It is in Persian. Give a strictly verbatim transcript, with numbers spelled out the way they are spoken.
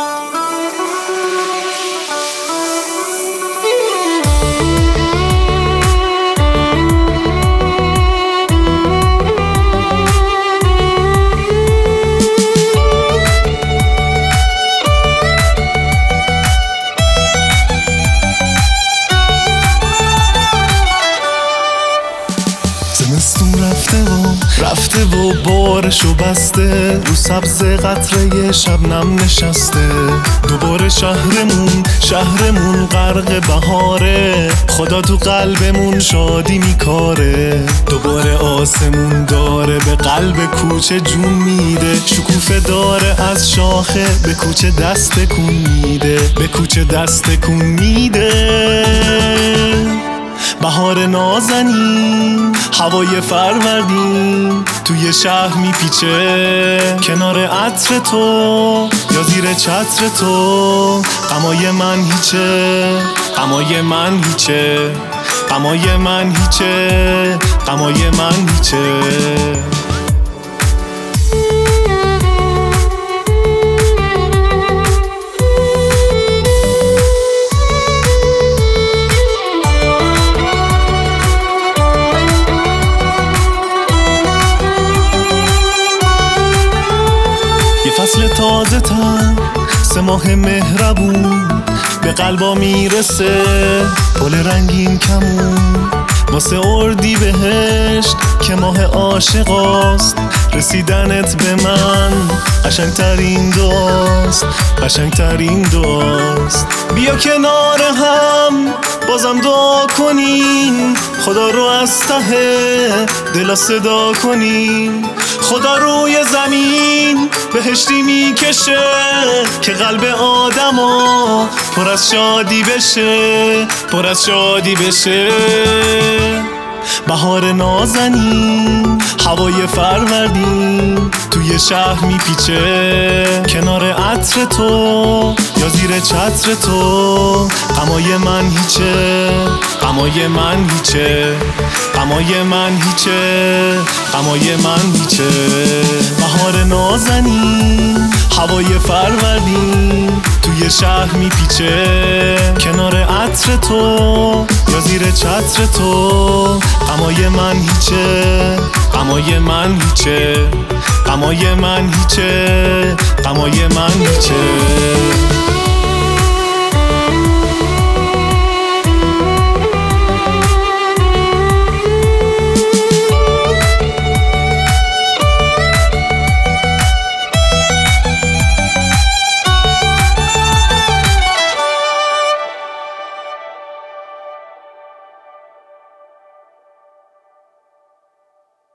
زمستون رفته و رفته و بارشو بسته، رو سبز قطره شبنم نشسته. دوباره شهرمون شهرمون غرق بهاره، خدا تو قلبمون شادی میکاره. دوباره آسمون داره به قلب کوچه جون میده، شکوفه داره از شاخه به کوچه دست کن میده، به کوچه دست کن میده. بهار نازنین هوای فروردین توی شهر میپیچه، کنار عطر تو یا زیر چتر تو. غمای من هیچه، غمای من هیچه، غمای من هیچه، غمای من هیچه. فصل تازه تر، سه ماه مهربون به قلبا میرسه. پل رنگین کمون واسه اردی بهشت که ماه عاشقاست. رسیدنت به من قشنگترین دعاست، قشنگترین دعاست. بیا کنار هم بازم دعا کنیم، خدا رو از ته دلا صدا کنیم. خدا روی زمین بهشتی میکشه که قلب آدما پر از شادی بشه، پر از شادی بشه. بهار نازنین هوای فروردین توی شهر میپیچه، کنار عطر تو یا زیر چتر تو. غمای من هیچه، غمای من هیچه، غمای من هیچه، غمای من هیچه. بهار نازنین هوای فروردین توی شهر میپیچه، کنار عطر تو یا زیر چتر تو. غمای من هیچه، غمای من هیچه، غمای من هیچه، غمای من هیچه.